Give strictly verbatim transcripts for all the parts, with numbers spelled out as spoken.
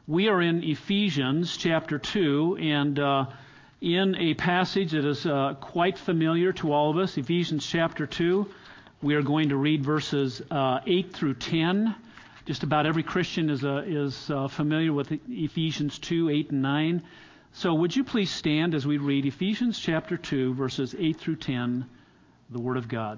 We are in Ephesians chapter two, and uh, in a passage that is uh, quite familiar to all of us, Ephesians chapter two. We are going to read verses uh, eight through ten. Just about every Christian is uh, is uh, familiar with Ephesians two, eight, and nine. So would you please stand as we read Ephesians chapter two, verses eight through ten, the Word of God.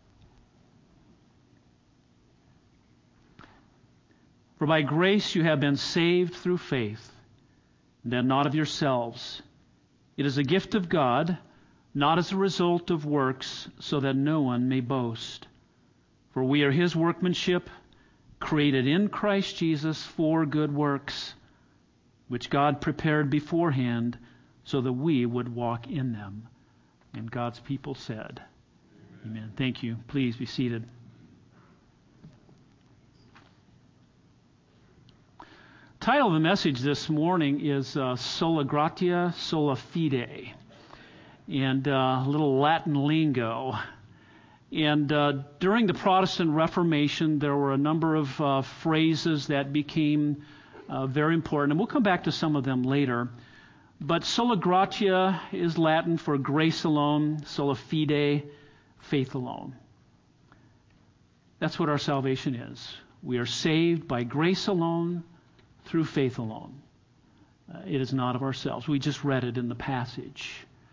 For by grace you have been saved through faith, and that not of yourselves. It is a gift of God, not as a result of works, so that no one may boast. For we are His workmanship, created in Christ Jesus for good works, which God prepared beforehand so that we would walk in them. And God's people said, Amen. Amen. Thank you. Please be seated. The title of the message this morning is uh, Sola Gratia, Sola Fide, and uh, a little Latin lingo. And uh, during the Protestant Reformation, there were a number of uh, phrases that became uh, very important, and we'll come back to some of them later. But Sola Gratia is Latin for grace alone, Sola Fide, faith alone. That's what our salvation is. We are saved by grace alone, through faith alone. Uh, it is not of ourselves. We just read it in the passage.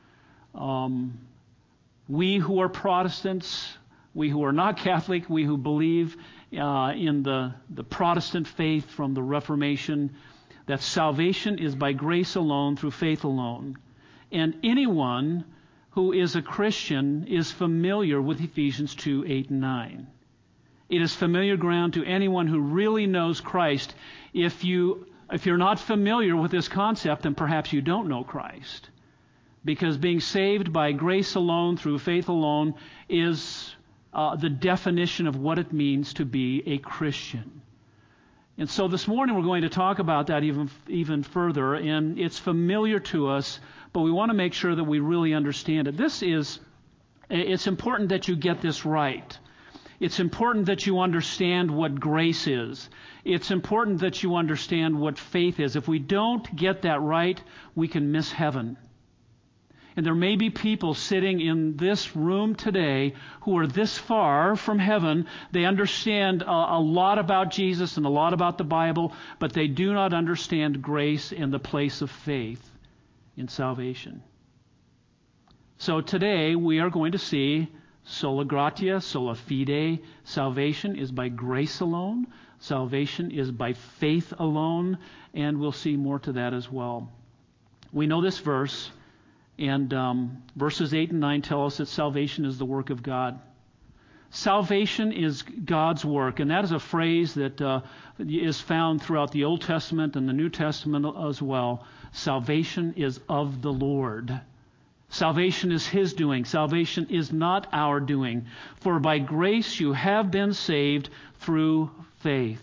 Um, we who are Protestants, we who are not Catholic, we who believe uh, in the, the Protestant faith from the Reformation, that salvation is by grace alone, through faith alone. And anyone who is a Christian is familiar with Ephesians two, eight, and nine. It is familiar ground to anyone who really knows Christ. If you, if you're not familiar with this concept, then perhaps you don't know Christ. Because being saved by grace alone, through faith alone, is uh, the definition of what it means to be a Christian. And so this morning we're going to talk about that even, even further, and it's familiar to us, but we want to make sure that we really understand it. This is, it's important that you get this right. It's important that you understand what grace is. It's important that you understand what faith is. If we don't get that right, we can miss heaven. And there may be people sitting in this room today who are this far from heaven. They understand a, a lot about Jesus and a lot about the Bible, but they do not understand grace and the place of faith in salvation. So today we are going to see Sola Gratia, Sola Fide. Salvation is by grace alone. Salvation is by faith alone. And we'll see more to that as well. We know this verse, and um, verses eight and nine tell us that salvation is the work of God. Salvation is God's work, and that is a phrase that uh, is found throughout the Old Testament and the New Testament as well. Salvation is of the Lord. Salvation is His doing. Salvation is not our doing. For by grace you have been saved through faith.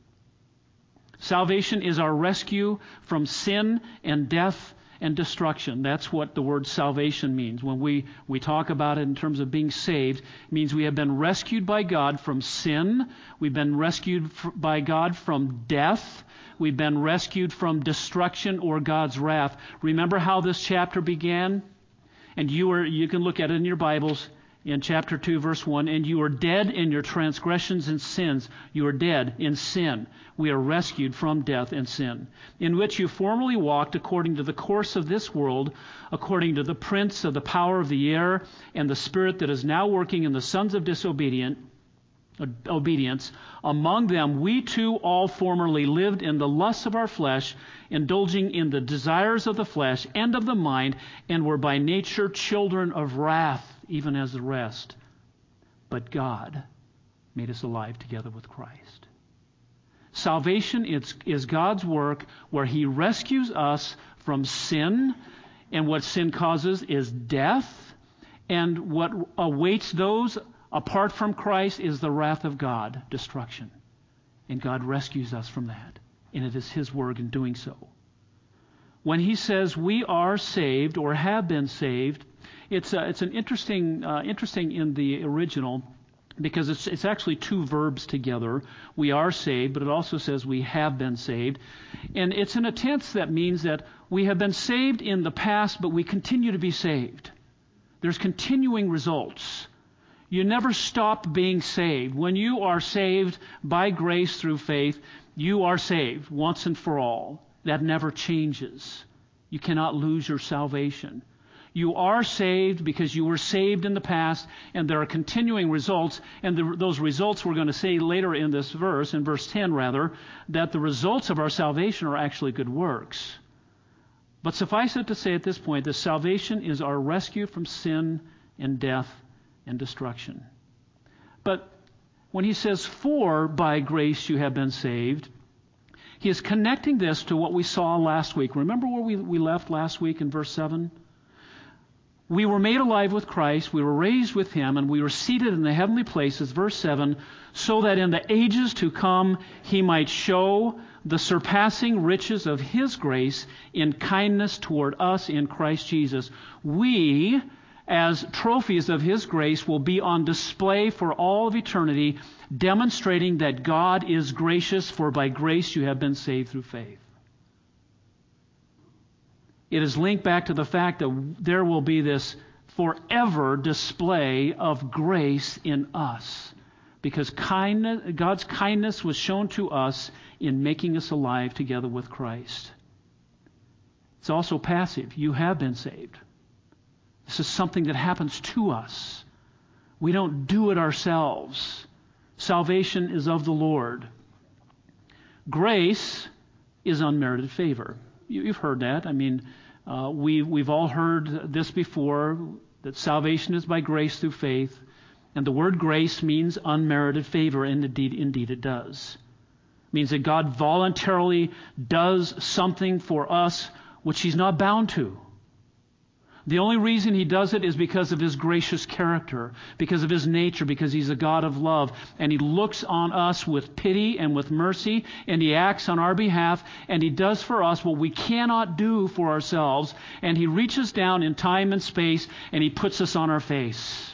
Salvation is our rescue from sin and death and destruction. That's what the word salvation means. When we, we talk about it in terms of being saved, it means we have been rescued by God from sin. We've been rescued by God from death. We've been rescued from destruction or God's wrath. Remember how this chapter began? And you are, you can look at it in your Bibles in chapter two, verse one. And you are dead in your transgressions and sins. You are dead in sin. We are rescued from death and sin, in which you formerly walked according to the course of this world, according to the prince of the power of the air, and the spirit that is now working in the sons of disobedient obedience. Among them we too all formerly lived in the lusts of our flesh, indulging in the desires of the flesh and of the mind, and were by nature children of wrath, even as the rest. But God made us alive together with Christ. Salvation is, is God's work where He rescues us from sin, and what sin causes is death, and what awaits those apart from Christ is the wrath of God, destruction. And God rescues us from that. And it is His work in doing so. When He says we are saved or have been saved, it's, uh, it's an interesting, uh, interesting in the original. because it's, it's actually two verbs together. We are saved, but it also says we have been saved. And it's in a tense that means that we have been saved in the past, but we continue to be saved. There's continuing results. You never stop being saved. When you are saved by grace through faith, you are saved once and for all. That never changes. You cannot lose your salvation. You are saved because you were saved in the past, and there are continuing results, and the, those results we're going to see later in this verse, in verse ten rather, that the results of our salvation are actually good works. But suffice it to say at this point that salvation is our rescue from sin and death and destruction. But when he says, for by grace you have been saved, he is connecting this to what we saw last week. Remember where we, we left last week in verse seven? We were made alive with Christ, we were raised with him, and we were seated in the heavenly places, verse seven, so that in the ages to come he might show the surpassing riches of his grace in kindness toward us in Christ Jesus. We, as trophies of his grace, will be on display for all of eternity, demonstrating that God is gracious, for by grace you have been saved through faith. It is linked back to the fact that there will be this forever display of grace in us, because kindness, God's kindness was shown to us in making us alive together with Christ. It's also passive. You have been saved. This is something that happens to us. We don't do it ourselves. Salvation is of the Lord. Grace is unmerited favor. You've heard that. I mean, uh, we, we've all heard this before, that salvation is by grace through faith. And the word grace means unmerited favor, and indeed, indeed it does. It means that God voluntarily does something for us which he's not bound to. The only reason he does it is because of his gracious character, because of his nature, because he's a God of love. And he looks on us with pity and with mercy, and he acts on our behalf, and he does for us what we cannot do for ourselves. And he reaches down in time and space, and he puts us on our face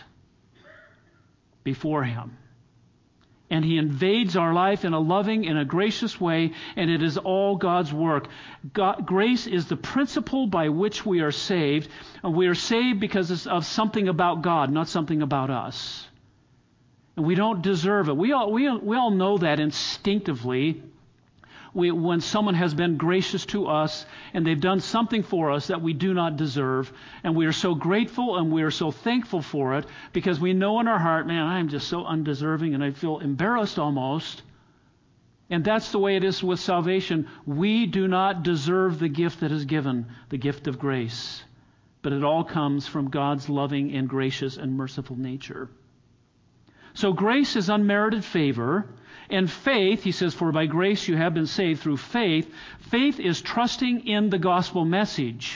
before him. And he invades our life in a loving and a gracious way, and it is all God's work. God, grace is the principle by which we are saved, and we are saved because of something about God, not something about us. And we don't deserve it. We all, we, we all know that instinctively. We, when someone has been gracious to us and they've done something for us that we do not deserve, and we are so grateful and we are so thankful for it, because we know in our heart, man, I'm just so undeserving and I feel embarrassed almost. And that's the way it is with salvation. We do not deserve the gift that is given, the gift of grace. But it all comes from God's loving and gracious and merciful nature. So grace is unmerited favor. And faith, he says, for by grace you have been saved through faith. Faith is trusting in the gospel message.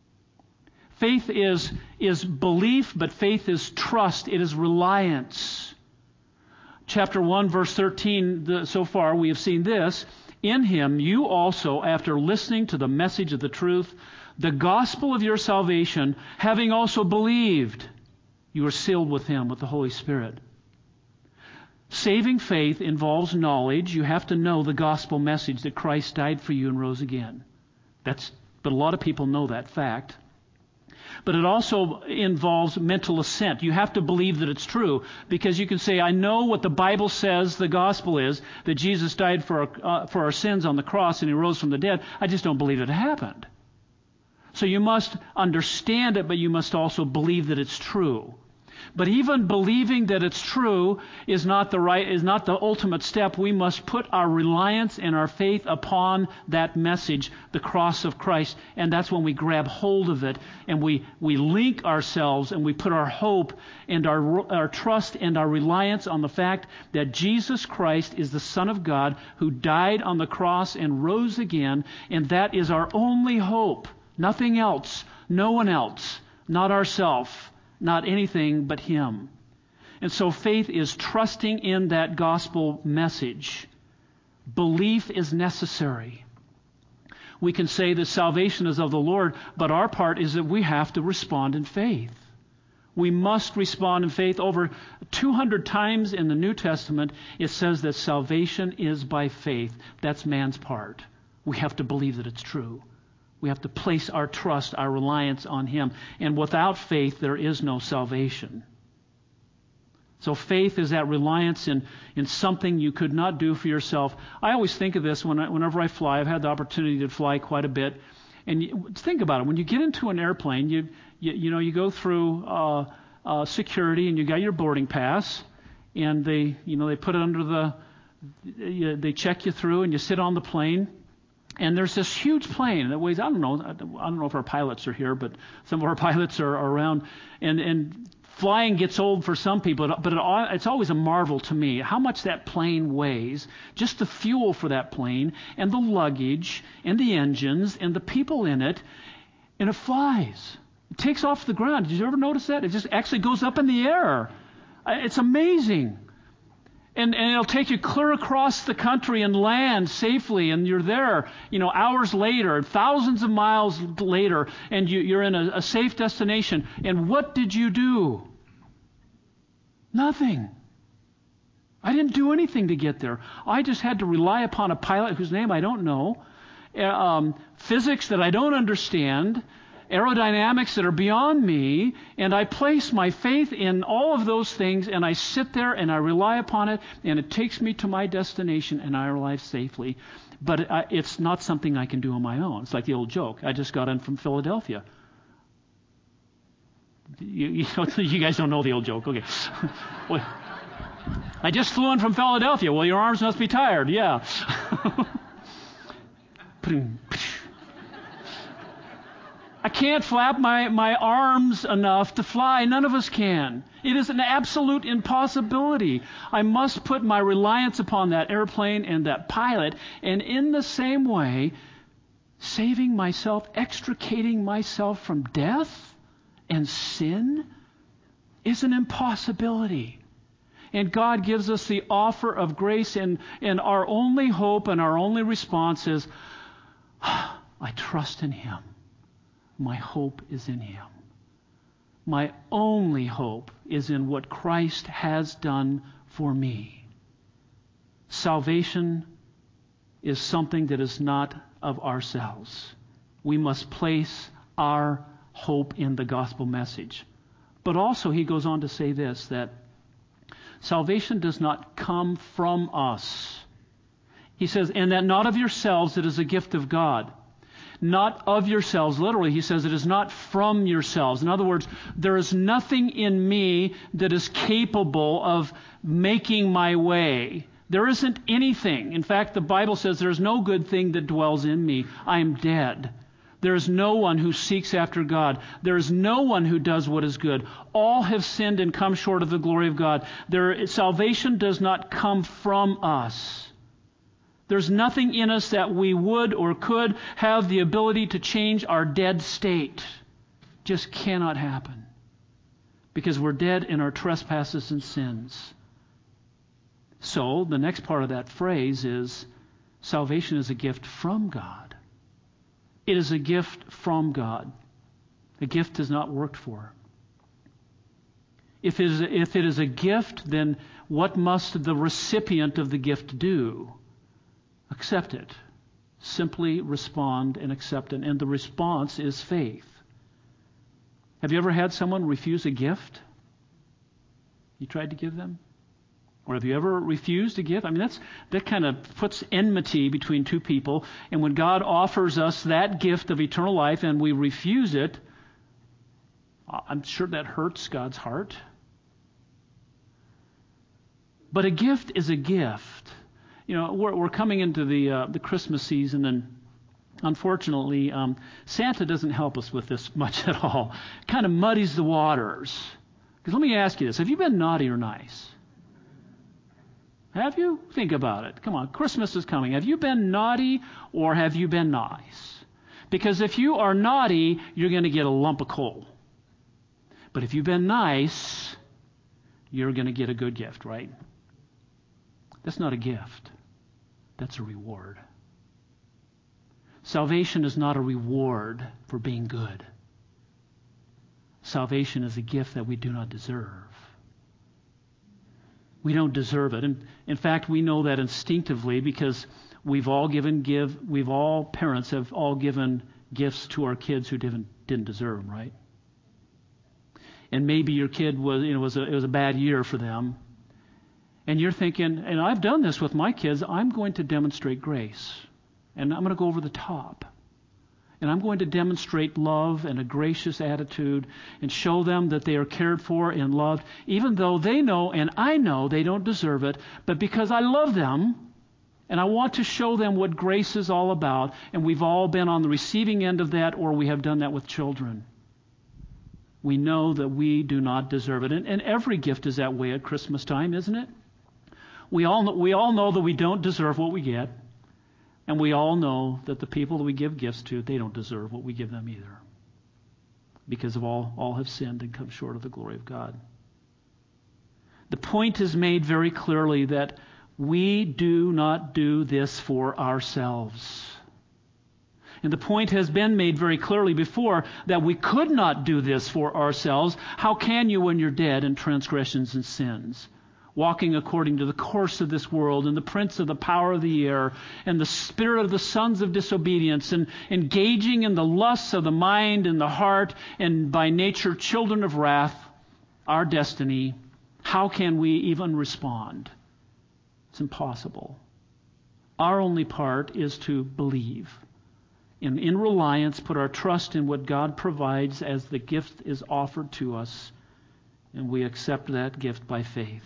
Faith is, is belief, but faith is trust. It is reliance. Chapter one, verse thirteen, the, so far we have seen this. In him you also, after listening to the message of the truth, the gospel of your salvation, having also believed, you are sealed with him, with the Holy Spirit. Saving faith involves knowledge. You have to know the gospel message that Christ died for you and rose again. That's, but a lot of people know that fact. But it also involves mental assent. You have to believe that it's true, because you can say, I know what the Bible says the gospel is, that Jesus died for our, uh, for our sins on the cross and he rose from the dead. I just don't believe it happened. So you must understand it, but you must also believe that it's true. But even believing that it's true is not the right, is not the ultimate step. We must put our reliance and our faith upon that message, the cross of Christ. And that's when we grab hold of it and we, we link ourselves and we put our hope and our, our trust and our reliance on the fact that Jesus Christ is the Son of God who died on the cross and rose again. And that is our only hope. Nothing else. No one else. Not ourselves. Not anything but him. And so faith is trusting in that gospel message. Belief is necessary. We can say that salvation is of the Lord, but our part is that we have to respond in faith. We must respond in faith. Over two hundred times in the New Testament, it says that salvation is by faith. That's man's part. We have to believe that it's true. We have to place our trust, our reliance on Him. And without faith, there is no salvation. So faith is that reliance in, in something you could not do for yourself. I always think of this when I, whenever I fly. I've had the opportunity to fly quite a bit. And you, think about it. When you get into an airplane, you you, you know you go through uh, uh, security, and you got your boarding pass, and they you know they put it under the you, they check you through, and you sit on the plane. And there's this huge plane that weighs, I don't know, I don't know if our pilots are here, but some of our pilots are, are around. And, and flying gets old for some people, but it, it's always a marvel to me how much that plane weighs, just the fuel for that plane, and the luggage, and the engines, and the people in it, and it flies. It takes off the ground. Did you ever notice that? It just actually goes up in the air. It's amazing. And, and it'll take you clear across the country and land safely, and you're there, you know, hours later, thousands of miles later, and you, you're in a, a safe destination. And what did you do? Nothing. I didn't do anything to get there. I just had to rely upon a pilot whose name I don't know, um, physics that I don't understand, aerodynamics that are beyond me, and I place my faith in all of those things, and I sit there and I rely upon it, and it takes me to my destination, and I arrive safely. But it, I, it's not something I can do on my own. It's like the old joke. I just got in from Philadelphia. You, you, you guys don't know the old joke. Okay. Well, I just flew in from Philadelphia. Well, your arms must be tired. Yeah. I can't flap my, my arms enough to fly. None of us can. It is an absolute impossibility. I must put my reliance upon that airplane and that pilot. And in the same way, saving myself, extricating myself from death and sin is an impossibility. And God gives us the offer of grace, and, and our only hope and our only response is, I trust in Him. My hope is in Him. My only hope is in what Christ has done for me. Salvation is something that is not of ourselves. We must place our hope in the gospel message. But also, he goes on to say this, that salvation does not come from us. He says, and that not of yourselves, it is a gift of God. Not of yourselves. Literally, he says it is not from yourselves. In other words, there is nothing in me that is capable of making my way. There isn't anything. In fact, the Bible says there is no good thing that dwells in me. I am dead. There is no one who seeks after God. There is no one who does what is good. All have sinned and come short of the glory of God. There, salvation does not come from us. There's nothing in us that we would or could have the ability to change our dead state. Just cannot happen. Because we're dead in our trespasses and sins. So, the next part of that phrase is, salvation is a gift from God. It is a gift from God. A gift does not work for. If it is a, if it is a gift, then what must the recipient of the gift do? Accept it. Simply respond and accept it. And the response is faith. Have you ever had someone refuse a gift you tried to give them? Or have you ever refused a gift? I mean, that's that kind of puts enmity between two people. And when God offers us that gift of eternal life and we refuse it, I'm sure that hurts God's heart. But a gift is a gift. You know, we're, we're coming into the uh, the Christmas season, and unfortunately, um, Santa doesn't help us with this much at all. Kind of muddies the waters. Because let me ask you this: have you been naughty or nice? Have you? Think about it. Come on, Christmas is coming. Have you been naughty or have you been nice? Because if you are naughty, you're going to get a lump of coal. But if you've been nice, you're going to get a good gift, right? That's not a gift. That's a reward. Salvation is not a reward for being good. salvation is a gift that we do not deserve. We don't deserve it. And in fact, we know that instinctively because we've all given give, we've all, parents have all given gifts to our kids who didn't, didn't deserve them, right? And maybe your kid was, you know, was a, it was a bad year for them. And you're thinking, and I've done this with my kids, I'm going to demonstrate grace. And I'm going to go over the top. And I'm going to demonstrate love and a gracious attitude and show them that they are cared for and loved, even though they know and I know they don't deserve it, but because I love them and I want to show them what grace is all about, and we've all been on the receiving end of that, or we have done that with children. We know that we do not deserve it. And, and every gift is that way at Christmas time, isn't it? We all know, we all know that we don't deserve what we get. And we all know that the people that we give gifts to, they don't deserve what we give them either. Because of all, all have sinned and come short of the glory of God. The point is made very clearly that we do not do this for ourselves. And the point has been made very clearly before that we could not do this for ourselves. How can you when you're dead in transgressions and sins? Walking according to the course of this world and the prince of the power of the air and the spirit of the sons of disobedience, and engaging in the lusts of the mind and the heart, and by nature children of wrath, our destiny. How can we even respond? It's impossible. Our only part is to believe. And in reliance, put our trust in what God provides as the gift is offered to us, and we accept that gift by faith.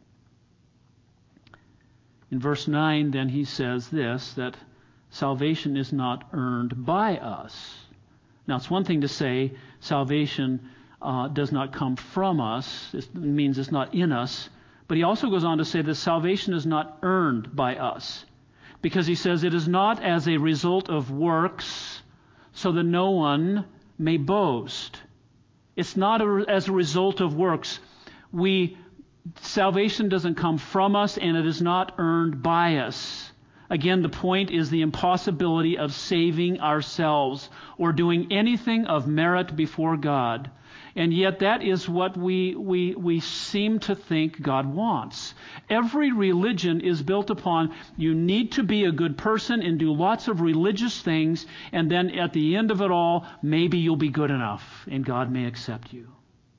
In verse nine, then, he says this, that salvation is not earned by us. Now, it's one thing to say salvation uh, does not come from us. It means it's not in us. But he also goes on to say that salvation is not earned by us. Because he says it is not as a result of works, so that no one may boast. It's not a, as a result of works. We Salvation doesn't come from us, and it is not earned by us. Again, the point is the impossibility of saving ourselves or doing anything of merit before God. And yet that is what we, we, we seem to think God wants. Every religion is built upon you need to be a good person and do lots of religious things, and then at the end of it all, maybe you'll be good enough and God may accept you.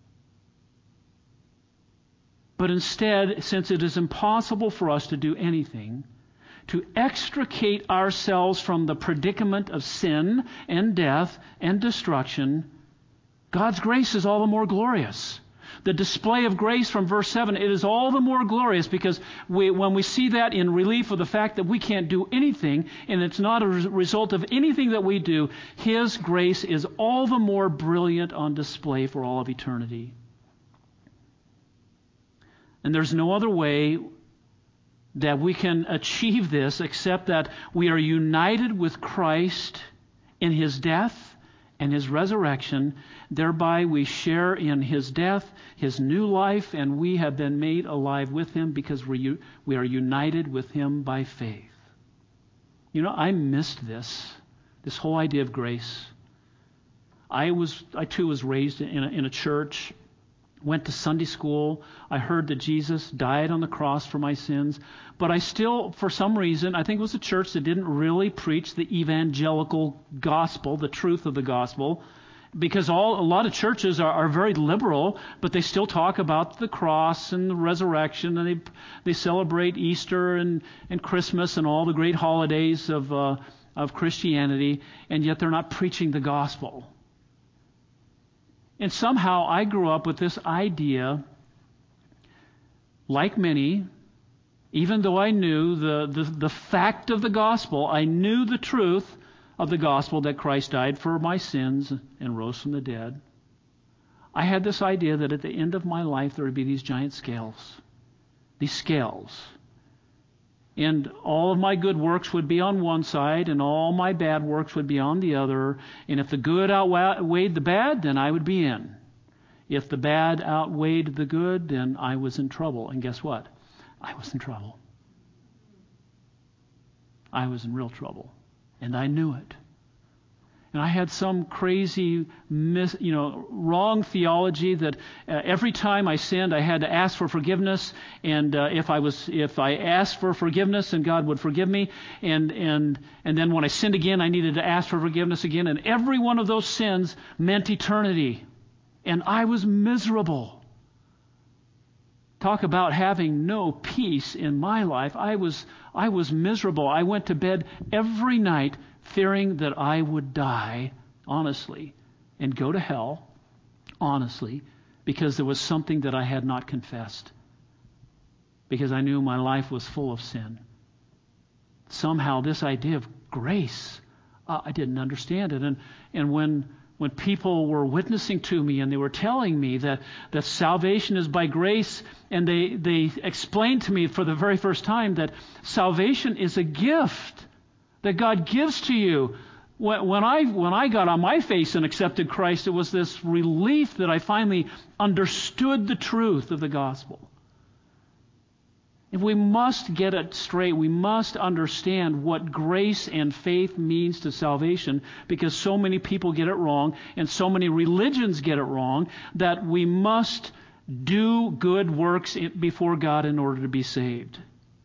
But instead, since it is impossible for us to do anything, to extricate ourselves from the predicament of sin and death and destruction, God's grace is all the more glorious. The display of grace from verse seven, it is all the more glorious because we, when we see that in relief of the fact that we can't do anything, and it's not a result of anything that we do, His grace is all the more brilliant on display for all of eternity. And there's no other way that we can achieve this except that we are united with Christ in His death and His resurrection. Thereby we share in His death, His new life, and we have been made alive with Him because we we are united with Him by faith. You know, I missed this, this whole idea of grace. I was, I too was raised in a, in a church. Went to Sunday school. I heard that Jesus died on the cross for my sins. But I still, for some reason, I think it was a church that didn't really preach the evangelical gospel, the truth of the gospel. Because all a lot of churches are, are very liberal, but they still talk about the cross and the resurrection, and they they celebrate Easter and, and Christmas and all the great holidays of uh, of Christianity, and yet they're not preaching the gospel. And somehow I grew up with this idea, like many, even though I knew the, the, the fact of the gospel, I knew the truth of the gospel that Christ died for my sins and rose from the dead. I had this idea that at the end of my life there would be these giant scales, these scales. And all of my good works would be on one side, and all my bad works would be on the other. And if the good outweighed the bad, then I would be in. If the bad outweighed the good, then I was in trouble. And guess what? I was in trouble. I was in real trouble. And I knew it. And I had some crazy, mis, you know, wrong theology that uh, every time I sinned, I had to ask for forgiveness. And uh, if I was, if I asked for forgiveness, and God would forgive me. And and and then when I sinned again, I needed to ask for forgiveness again. And every one of those sins meant eternity, and I was miserable. Talk about having no peace in my life. I was I was miserable. I went to bed every night fearing that I would die, honestly, and go to hell, honestly, because there was something that I had not confessed. Because I knew my life was full of sin. Somehow this idea of grace, uh, I didn't understand it. And and when when people were witnessing to me and they were telling me that, that salvation is by grace, and they, they explained to me for the very first time that salvation is a gift that God gives to you. When I when I got on my face and accepted Christ, it was this relief that I finally understood the truth of the gospel. If we must get it straight, we must understand what grace and faith means to salvation, because so many people get it wrong and so many religions get it wrong, that we must do good works before God in order to be saved.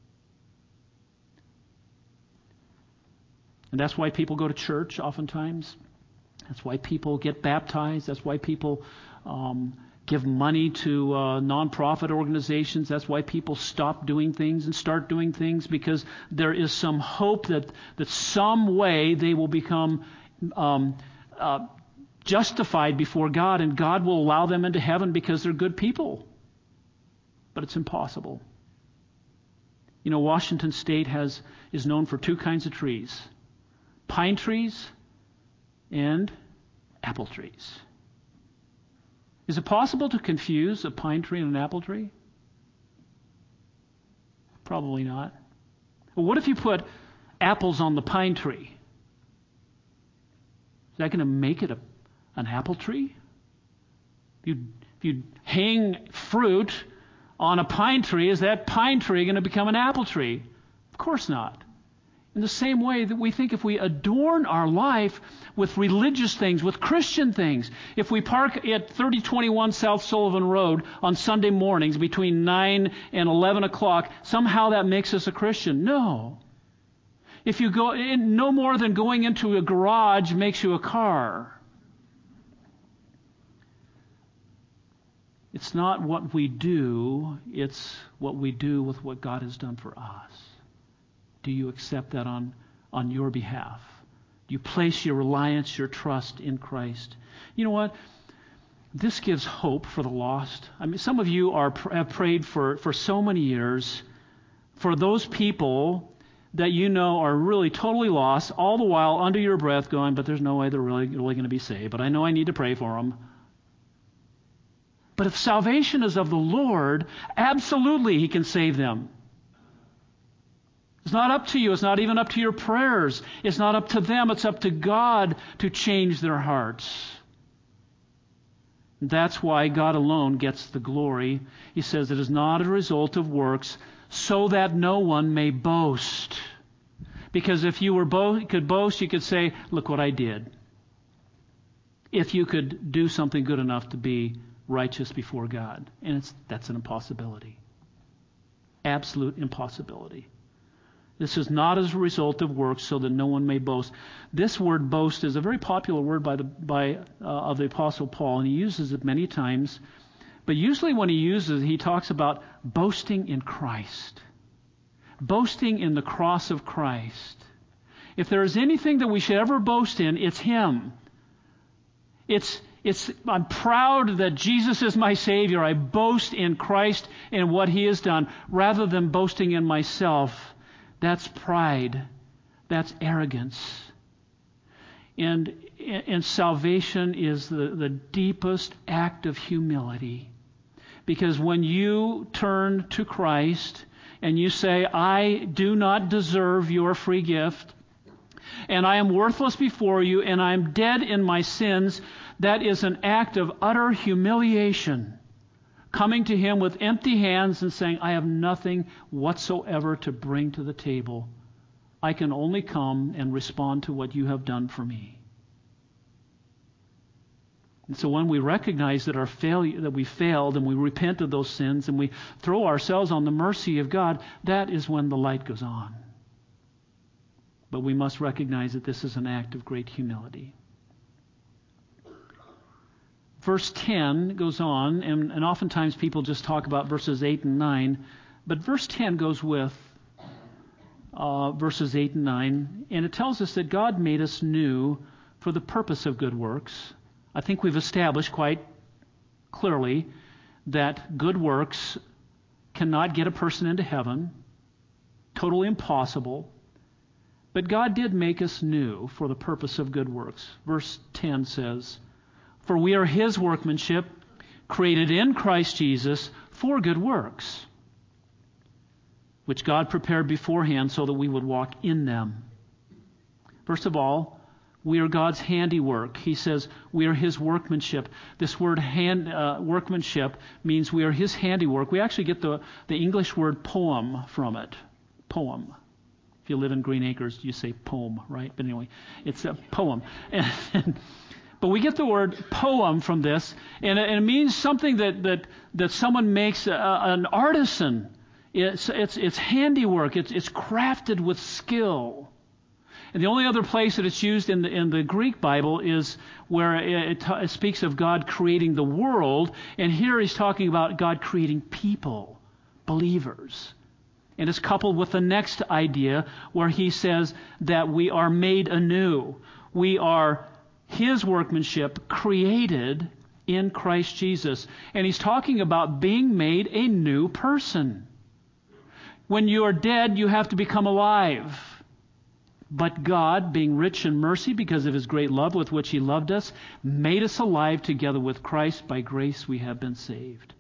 And that's why people go to church oftentimes. That's why people get baptized. That's why people um, give money to uh, nonprofit organizations. That's why people stop doing things and start doing things, because there is some hope that, that some way they will become um, uh, justified before God, and God will allow them into heaven because they're good people. But it's impossible. You know, Washington State has is known for two kinds of trees: pine trees and apple trees. Is it possible to confuse a pine tree and an apple tree? Probably not. Well, what if you put apples on the pine tree? Is that going to make it a, an apple tree? If you, if you hang fruit on a pine tree, is that pine tree going to become an apple tree? Of course not. In the same way that we think if we adorn our life with religious things, with Christian things, if we park at thirty twenty-one South Sullivan Road on Sunday mornings between nine and eleven o'clock, somehow that makes us a Christian. No. If you go in, no more than going into a garage makes you a car. It's not what we do, it's what we do with what God has done for us. Do you accept that on, on your behalf? Do you place your reliance, your trust in Christ? You know what? This gives hope for the lost. I mean, some of you are have prayed for, for so many years for those people that you know are really totally lost, all the while under your breath going, but there's no way they're really, really going to be saved. But I know I need to pray for them. But if salvation is of the Lord, absolutely He can save them. It's not up to you. It's not even up to your prayers. It's not up to them. It's up to God to change their hearts. That's why God alone gets the glory. He says it is not a result of works, so that no one may boast. Because if you were bo- could boast, you could say, look what I did. If you could do something good enough to be righteous before God. And it's, that's an impossibility. Absolute impossibility. This is not as a result of works, so that no one may boast. This word boast is a very popular word by the by uh, of the Apostle Paul, and he uses it many times. But usually when he uses it, he talks about boasting in Christ. Boasting in the cross of Christ. If there is anything that we should ever boast in, it's Him. It's It's, I'm proud that Jesus is my Savior. I boast in Christ and what He has done, rather than boasting in myself. That's pride. That's arrogance. And, and salvation is the, the deepest act of humility. Because when you turn to Christ and you say, I do not deserve your free gift, and I am worthless before you, and I am dead in my sins, that is an act of utter humiliation. Coming to Him with empty hands and saying, I have nothing whatsoever to bring to the table. I can only come and respond to what you have done for me. And so when we recognize that our failure, that we failed, and we repent of those sins, and we throw ourselves on the mercy of God, that is when the light goes on. But we must recognize that this is an act of great humility. Verse ten goes on, and, and oftentimes people just talk about verses eight and nine, but verse ten goes with uh, verses eight and nine, and it tells us that God made us new for the purpose of good works. I think we've established quite clearly that good works cannot get a person into heaven. Totally impossible. But God did make us new for the purpose of good works. Verse ten says, "For we are His workmanship, created in Christ Jesus for good works, which God prepared beforehand so that we would walk in them." First of all, we are God's handiwork. He says we are His workmanship. This word hand, uh, workmanship means we are His handiwork. We actually get the, the English word poem from it. Poem. If you live in Green Acres, you say poem, right? But anyway, it's a poem. And, but we get the word poem from this, and it, and it means something that, that, that someone makes, a, an artisan. It's, it's, it's handiwork. It's, it's crafted with skill. And the only other place that it's used in the, in the Greek Bible is where it, it, it speaks of God creating the world. And here he's talking about God creating people, believers. And it's coupled with the next idea where he says that we are made anew. We are His workmanship created in Christ Jesus. And he's talking about being made a new person. When you are dead, you have to become alive. But God, being rich in mercy because of His great love with which He loved us, made us alive together with Christ. By grace we have been saved.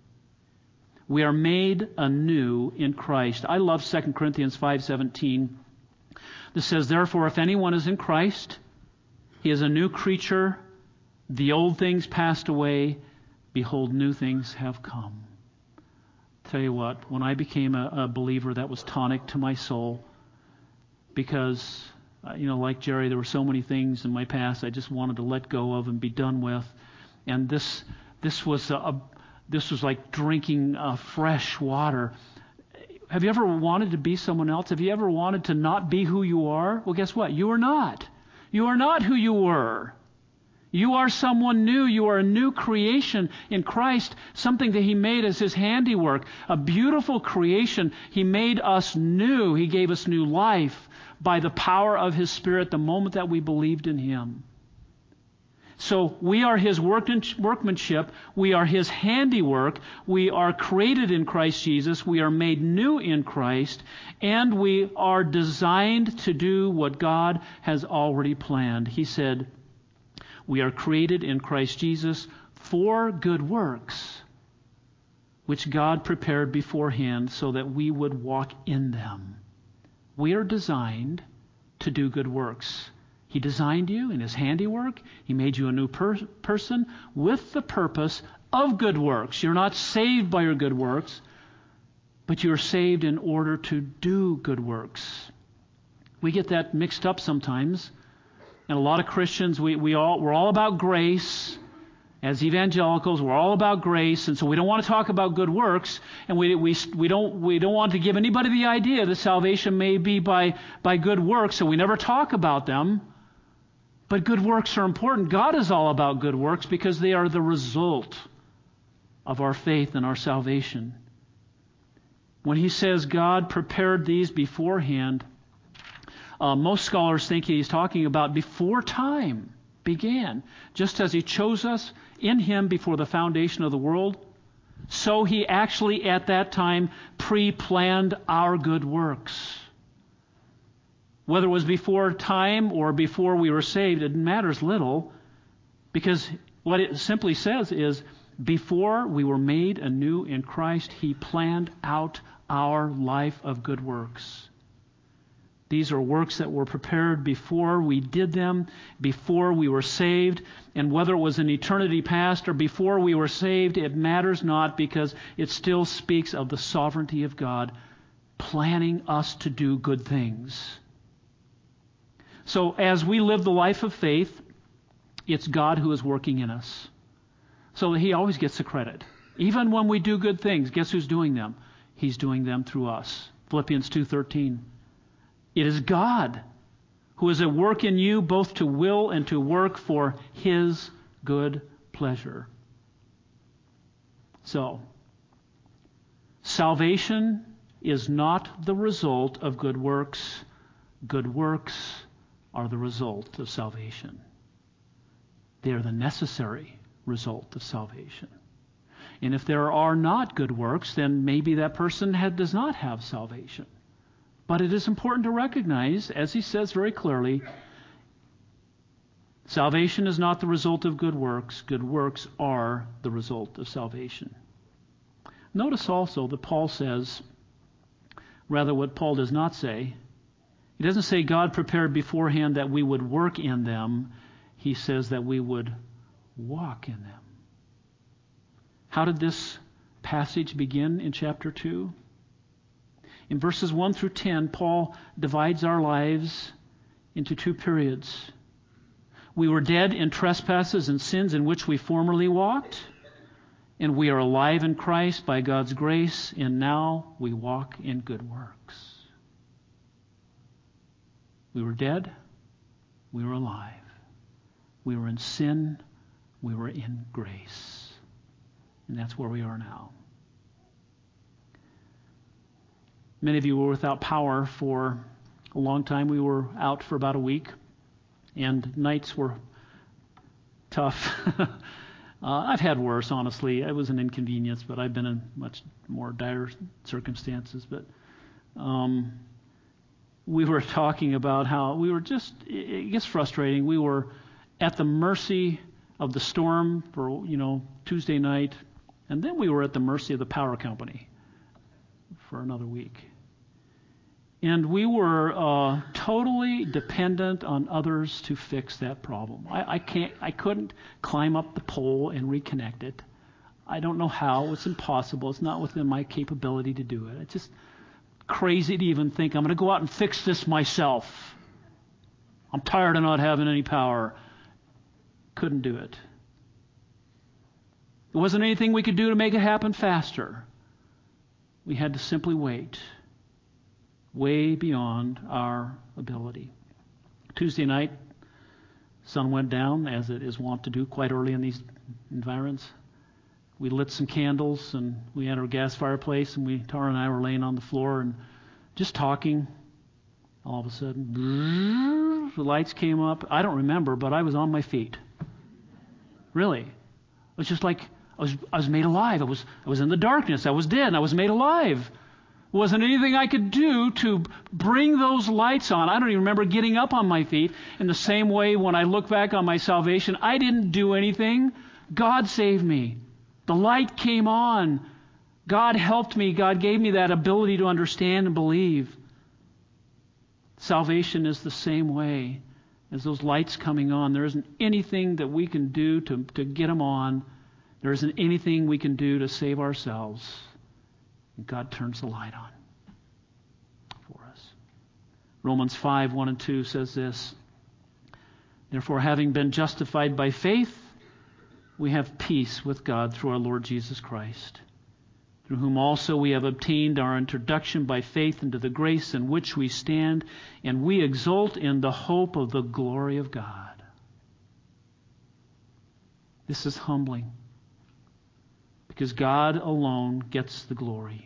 We are made anew in Christ. I love Second Corinthians five seventeen. This says, "Therefore, if anyone is in Christ, he is a new creature. The old things passed away. Behold, new things have come." I'll tell you what, when I became a, a believer, that was tonic to my soul. Because, uh, you know, like Jerry, there were so many things in my past I just wanted to let go of and be done with. And this this was a, a this was like drinking uh, fresh water. Have you ever wanted to be someone else? Have you ever wanted to not be who you are? Well, guess what? You are not. You are not who you were. You are someone new. You are a new creation in Christ, something that He made as His handiwork, a beautiful creation. He made us new. He gave us new life by the power of His Spirit the moment that we believed in Him. So we are His workmanship. We are His handiwork. We are created in Christ Jesus. We are made new in Christ. And we are designed to do what God has already planned. He said, we are created in Christ Jesus for good works, which God prepared beforehand so that we would walk in them. We are designed to do good works. He designed you in His handiwork. He made you a new per- person with the purpose of good works. You're not saved by your good works, but you're saved in order to do good works. We get that mixed up sometimes. And a lot of Christians, we, we all, we're all about grace. As evangelicals, we're all about grace, and so we don't want to talk about good works, and we we we don't we don't want to give anybody the idea that salvation may be by by good works, so we never talk about them. But good works are important. God is all about good works because they are the result of our faith and our salvation. When he says God prepared these beforehand, uh, most scholars think he's talking about before time began. Just as He chose us in Him before the foundation of the world, so He actually at that time pre-planned our good works. Whether it was before time or before we were saved, it matters little, because what it simply says is, before we were made anew in Christ, He planned out our life of good works. These are works that were prepared before we did them, before we were saved. And whether it was in eternity past or before we were saved, it matters not, because it still speaks of the sovereignty of God planning us to do good things. So as we live the life of faith, it's God who is working in us. So he always gets the credit. Even when we do good things, guess who's doing them? He's doing them through us. Philippians two thirteen. It is God who is at work in you both to will and to work for his good pleasure. So, salvation is not the result of good works. Good works are the result of salvation. They are the necessary result of salvation. And if there are not good works, then maybe that person had, does not have salvation. But it is important to recognize, as he says very clearly, salvation is not the result of good works. Good works are the result of salvation. Notice also that Paul says, rather what Paul does not say, he doesn't say God prepared beforehand that we would work in them. He says that we would walk in them. How did this passage begin in chapter two? In verses one through ten, Paul divides our lives into two periods. We were dead in trespasses and sins in which we formerly walked, and we are alive in Christ by God's grace, and now we walk in good works. We were dead, we were alive. We were in sin, we were in grace. And that's where we are now. Many of you were without power for a long time. We were out for about a week, and nights were tough. uh, I've had worse, honestly. It was an inconvenience, but I've been in much more dire circumstances. But um, we were talking about how we were just, it gets frustrating. We were at the mercy of the storm for, you know, Tuesday night, and then we were at the mercy of the power company for another week. And we were uh, totally dependent on others to fix that problem. I, I can't, I couldn't climb up the pole and reconnect it. I don't know how. It's impossible. It's not within my capability to do it. It's just crazy to even think I'm going to go out and fix this myself. I'm tired of not having any power. Couldn't do it. There wasn't anything we could do to make it happen faster. We had to simply wait, way beyond our ability. Tuesday night, sun went down, as it is wont to do quite early in these environs. We lit some candles, and we had our gas fireplace, and we, Tara and I were laying on the floor and just talking. All of a sudden, the lights came up. I don't remember, but I was on my feet. Really. It was just like I was, I was made alive. I was, I was in the darkness. I was dead, and I was made alive. There wasn't anything I could do to bring those lights on. I don't even remember getting up on my feet. In the same way, when I look back on my salvation, I didn't do anything. God saved me. The light came on. God helped me. God gave me that ability to understand and believe. Salvation is the same way as those lights coming on. There isn't anything that we can do to, to get them on. There isn't anything we can do to save ourselves. And God turns the light on for us. Romans five, one and two says this: Therefore, having been justified by faith, we have peace with God through our Lord Jesus Christ, through whom also we have obtained our introduction by faith into the grace in which we stand, and we exult in the hope of the glory of God. This is humbling, because God alone gets the glory.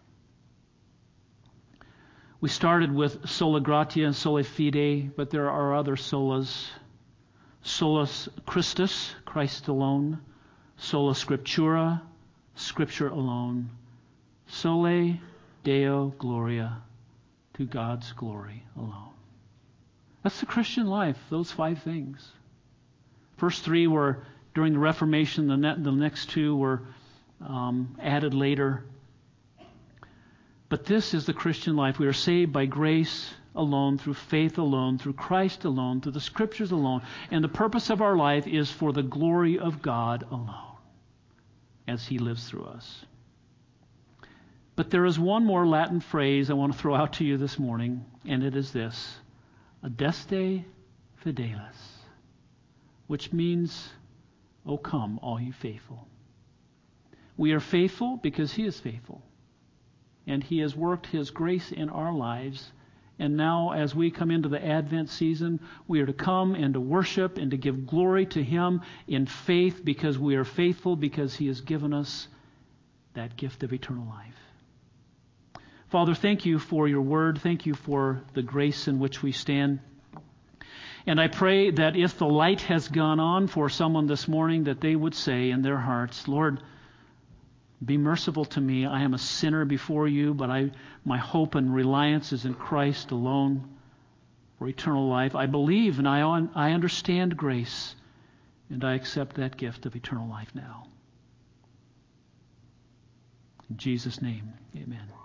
We started with sola gratia and sola fide, but there are other solas. Solus Christus, Christ alone. Sola scriptura, Scripture alone. Sole Deo Gloria, to God's glory alone. That's the Christian life, those five things. First three were during the Reformation. The, ne- the next two were um, added later. But this is the Christian life. We are saved by grace alone, through faith alone, through Christ alone, through the Scriptures alone. And the purpose of our life is for the glory of God alone, as He lives through us. But there is one more Latin phrase I want to throw out to you this morning, and it is this: adeste fidelis, which means O come, all you faithful. We are faithful because he is faithful. And he has worked his grace in our lives. And now as we come into the Advent season, we are to come and to worship and to give glory to him in faith because we are faithful, because he has given us that gift of eternal life. Father, thank you for your word. Thank you for the grace in which we stand. And I pray that if the light has gone on for someone this morning, that they would say in their hearts, Lord, be merciful to me. I am a sinner before you, but I, my hope and reliance is in Christ alone for eternal life. I believe and I, I understand grace, and I accept that gift of eternal life now. In Jesus' name, amen.